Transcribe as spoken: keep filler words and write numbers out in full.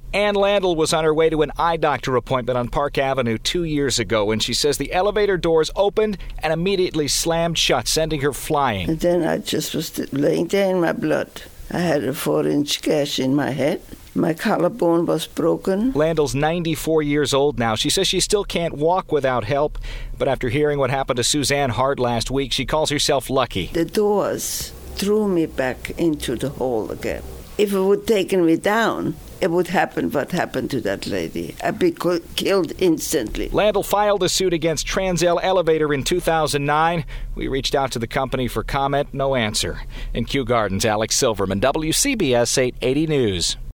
Ann Landell was on her way to an eye doctor appointment on Park Avenue two years ago when she says the elevator doors opened and immediately slammed shut, sending her flying. And then I just was laying there in my blood. I had a four-inch gash in my head. My collarbone was broken. Landell's ninety-four years old now. She says she still can't walk without help. But after hearing what happened to Suzanne Hart last week, she calls herself lucky. The doors threw me back into the hole again. If it would taken me down, it would happen what happened to that lady. I'd be killed instantly. Landell filed a suit against Transel Elevator in two thousand nine. We reached out to the company for comment, no answer. In Kew Gardens, Alex Silverman, W C B S eight eighty News.